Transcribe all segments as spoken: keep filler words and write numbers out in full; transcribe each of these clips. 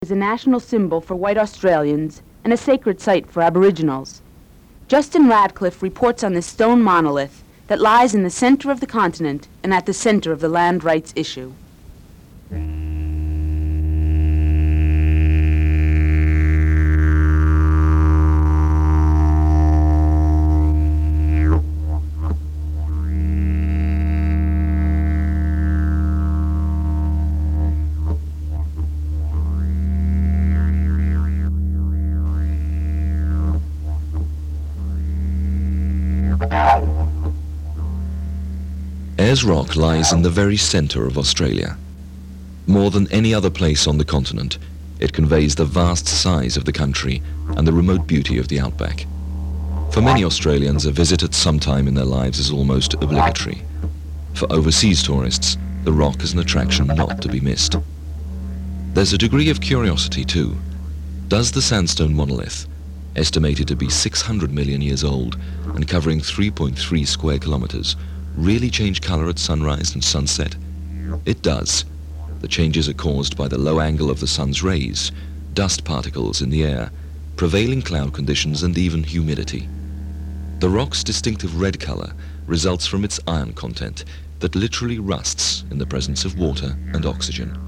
is a national symbol for white Australians and a sacred site for Aboriginals. Justin Radcliffe reports on this stone monolith that lies in the center of the continent and at the center of the land rights issue. Ayers Rock lies in the very centre of Australia. More than any other place on the continent, it conveys the vast size of the country and the remote beauty of the outback. For many Australians, a visit at some time in their lives is almost obligatory. For overseas tourists, the rock is an attraction not to be missed. There's a degree of curiosity too. Does the sandstone monolith, estimated to be six hundred million years old and covering three point three square kilometres, really change colour at sunrise and sunset? It does. The changes are caused by the low angle of the sun's rays, dust particles in the air, prevailing cloud conditions and even humidity. The rock's distinctive red colour results from its iron content that literally rusts in the presence of water and oxygen.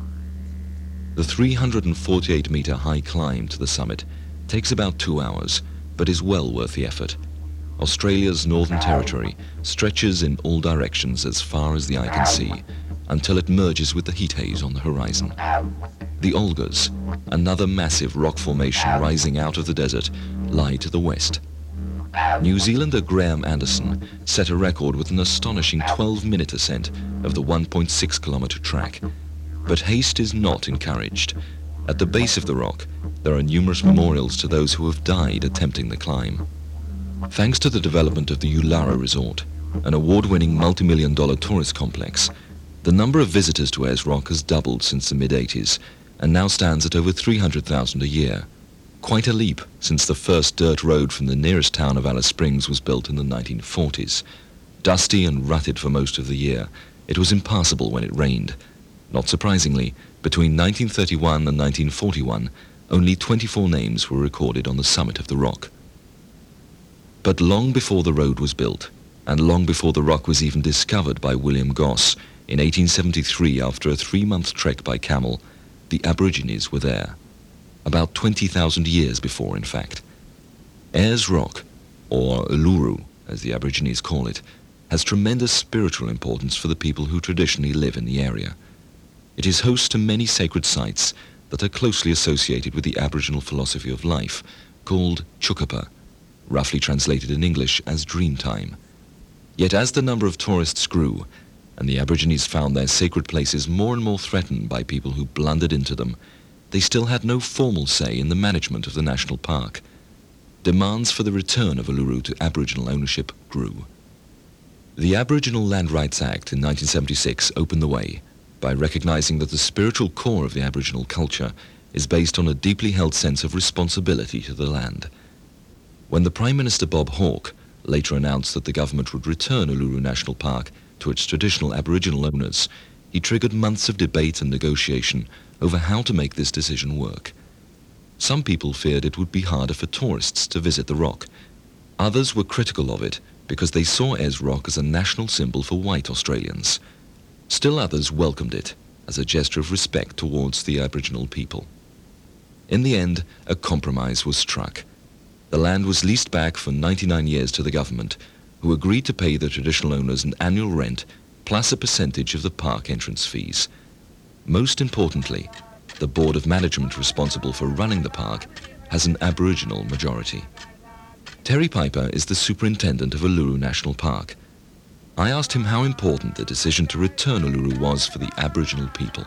The three hundred forty-eight metre high climb to the summit takes about two hours, but is well worth the effort. Australia's Northern Territory stretches in all directions as far as the eye can see, until it merges with the heat haze on the horizon. The Olgas, another massive rock formation rising out of the desert, lie to the west. New Zealander Graham Anderson set a record with an astonishing twelve-minute ascent of the one point six kilometre track. But haste is not encouraged. At the base of the rock, there are numerous memorials to those who have died attempting the climb. Thanks to the development of the Ulara Resort, an award-winning multi-million dollar tourist complex, the number of visitors to Ayers Rock has doubled since the mid-eighties and now stands at over three hundred thousand a year. Quite a leap since the first dirt road from the nearest town of Alice Springs was built in the nineteen forties. Dusty and rutted for most of the year, it was impassable when it rained. Not surprisingly, between nineteen thirty-one and nineteen forty-one, only twenty-four names were recorded on the summit of the rock. But long before the road was built, and long before the rock was even discovered by William Goss in eighteen seventy-three after a three-month trek by camel, the Aborigines were there. About twenty thousand years before, in fact. Ayers Rock, or Uluru, as the Aborigines call it, has tremendous spiritual importance for the people who traditionally live in the area. It is host to many sacred sites that are closely associated with the Aboriginal philosophy of life, called Chukapa, roughly translated in English as Dreamtime. Yet as the number of tourists grew, and the Aborigines found their sacred places more and more threatened by people who blundered into them, they still had no formal say in the management of the national park. Demands for the return of Uluru to Aboriginal ownership grew. The Aboriginal Land Rights Act in nineteen seventy-six opened the way by recognizing that the spiritual core of the Aboriginal culture is based on a deeply held sense of responsibility to the land. When the Prime Minister Bob Hawke later announced that the government would return Uluru National Park to its traditional Aboriginal owners, he triggered months of debate and negotiation over how to make this decision work. Some people feared it would be harder for tourists to visit the rock. Others were critical of it because they saw Ayers Rock as a national symbol for white Australians. Still others welcomed it as a gesture of respect towards the Aboriginal people. In the end, a compromise was struck. The land was leased back for ninety-nine years to the government, who agreed to pay the traditional owners an annual rent plus a percentage of the park entrance fees. Most importantly, the board of management responsible for running the park has an Aboriginal majority. Terry Piper is the superintendent of Uluru National Park. I asked him how important the decision to return Uluru was for the Aboriginal people.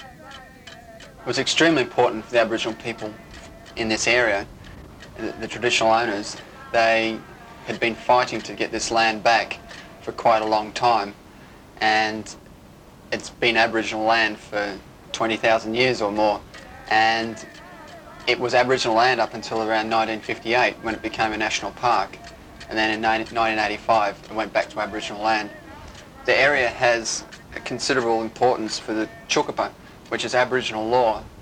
It was extremely important for the Aboriginal people in this area, the, the traditional owners. They had been fighting to get this land back for quite a long time, and it's been Aboriginal land for twenty thousand years or more, and it was Aboriginal land up until around nineteen fifty-eight when it became a national park, and then in nineteen eighty-five it went back to Aboriginal land. The area has a considerable importance for the Chukapa, which is Aboriginal law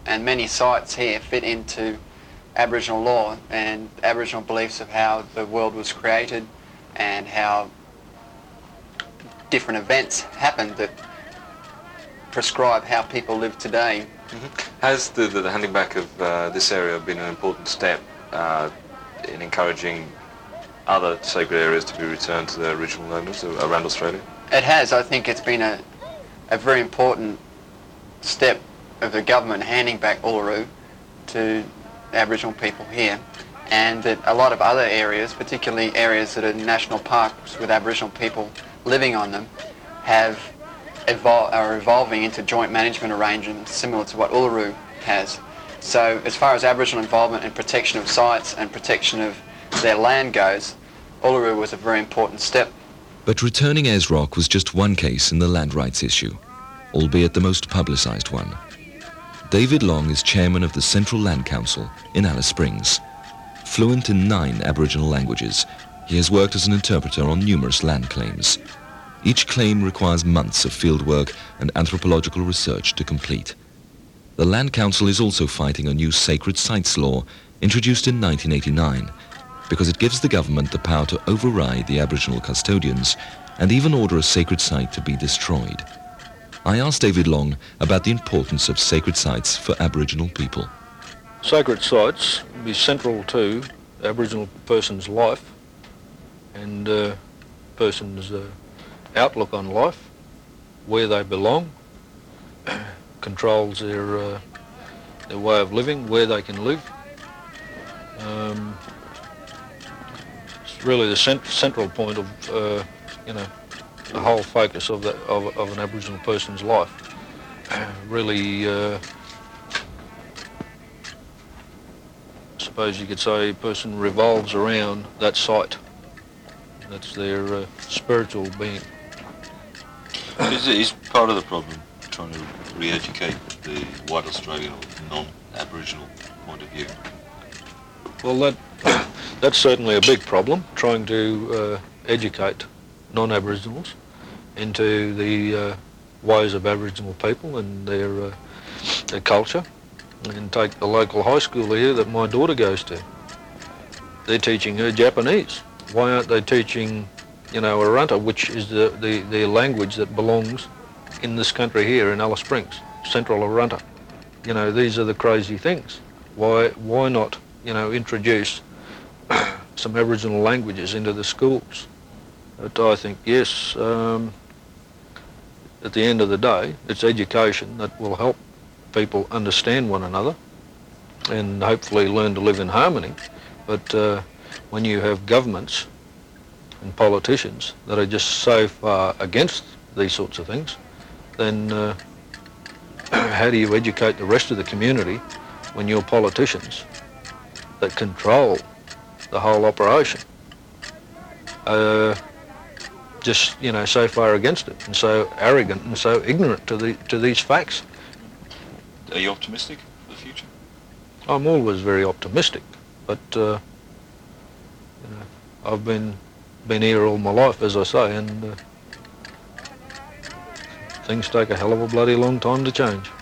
and many sites here fit into Aboriginal law and Aboriginal beliefs of how the world was created and how different events happened that prescribe how people live today. Mm-hmm. Has the, the, the handing back of uh, this area been an important step uh, in encouraging other sacred areas to be returned to their original owners around Australia? It has. I think it's been a, a very important step of the government handing back Uluru to Aboriginal people here, and that a lot of other areas, particularly areas that are national parks with Aboriginal people living on them, have evol- are evolving into joint management arrangements similar to what Uluru has. So as far as Aboriginal involvement and protection of sites and protection of their land goes, Uluru was a very important step. But returning Ayers Rock was just one case in the land rights issue, albeit the most publicised one. David Long is chairman of the Central Land Council in Alice Springs. Fluent in nine Aboriginal languages, he has worked as an interpreter on numerous land claims. Each claim requires months of fieldwork and anthropological research to complete. The Land Council is also fighting a new sacred sites law introduced in nineteen eighty-nine, because it gives the government the power to override the Aboriginal custodians and even order a sacred site to be destroyed. I asked David Long about the importance of sacred sites for Aboriginal people. Sacred sites be central to Aboriginal person's life and uh, person's uh, outlook on life, where they belong, controls their uh, their way of living, where they can live. Um, it's really the cent- central point of uh, you know the whole focus of that of, of an Aboriginal person's life. Really, uh, I suppose you could say, a person revolves around that site. That's their uh, spiritual being. Is, is part of the problem trying to re-educate the white Australian or non-Aboriginal point of view? Well, that that's certainly a big problem, trying to uh, educate non-Aboriginals into the uh, ways of Aboriginal people and their, uh, their culture. And take the local high school here that my daughter goes to. They're teaching her Japanese. Why aren't they teaching, you know, Arrernte, which is the, the, the language that belongs in this country here in Alice Springs, Central Arrernte? You know, these are the crazy things. Why, why not, you know, introduce some Aboriginal languages into the schools? But I think, yes, um, at the end of the day, it's education that will help people understand one another and hopefully learn to live in harmony. But uh, when you have governments and politicians that are just so far against these sorts of things, then uh, how do you educate the rest of the community when your politicians that control the whole operation are just, you know, so far against it and so arrogant and so ignorant to the to these facts? Are you optimistic for the future? I'm always very optimistic, but uh, you know, I've been been here all my life, as I say, and uh, things take a hell of a bloody long time to change.